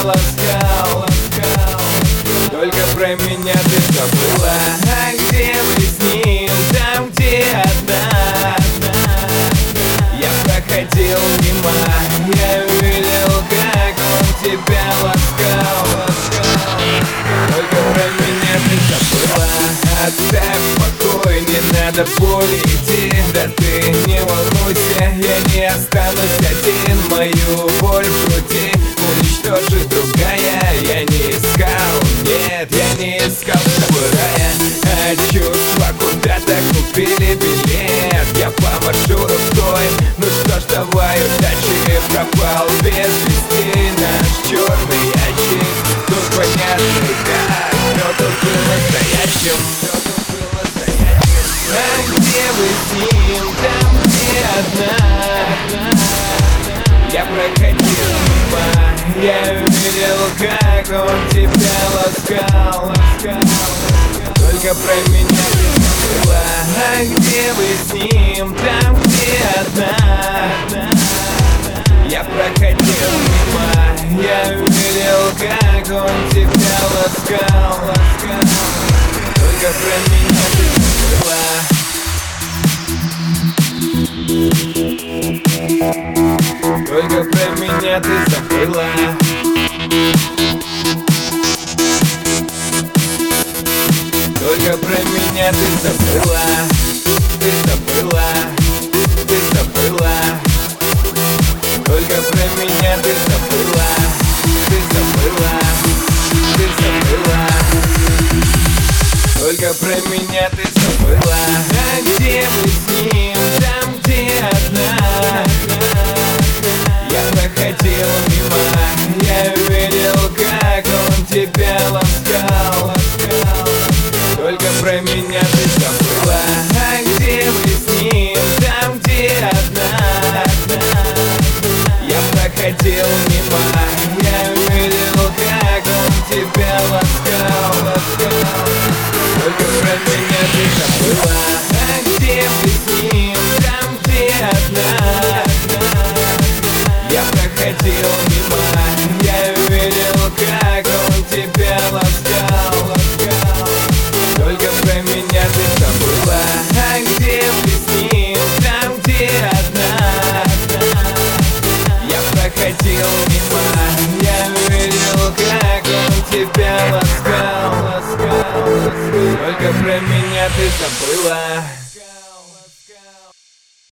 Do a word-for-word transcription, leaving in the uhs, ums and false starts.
ласкал, ласкал. Только про меня ты забыла. А где вы с ним, там где одна? Я проходил мимо, я видел, как он тебя ласкал, ласкал. Только про меня ты забыла. Оставь в покой, не надо боли идти. Да ты не волнуйся, я не останусь один. Мою боль в груди уничтожит другая. Я не искал, нет, я не искал с тобой рая. А чувства куда-то купили билет. Я помашу рукой, ну что ж, давай удачи. Пропал без вести наш черный ящик. Тут понятно как, кто тут был настоящим. А где вы с ним, там где одна? Я проходил мимо, я видел, как он тебя ласкал, ласкал. Только про меня ты забыла. А где вы с ним, там где одна? Я проходил мимо, я видел, как он тебя ласкал, ласкал. Только про меня ты забыла. Только про меня ты забыла. Только про меня ты забыла. Ты забыла, ты забыла. Только про меня ты забыла. Ты забыла, ты забыла. Только про меня ты забыла. А где вы с ним, там где одна? Я проходил мимо, я видел, как он тебя ласкал, ласкал. Только про меня ты забыла. А где вы с ним, там где одна? Я проходил мимо, я видел, как он тебя ласкал, ласкал. Только про меня ты забыла. А где вы с ним, там где одна? Я проходил мимо, я видел, как он тебя ласкал, ласкал. Только про меня ты забыла. А где вы с ним, там где одна? Я проходил мимо, я видел, как он тебя ласкал, ласкал, ласкал. Только про меня ты забыла.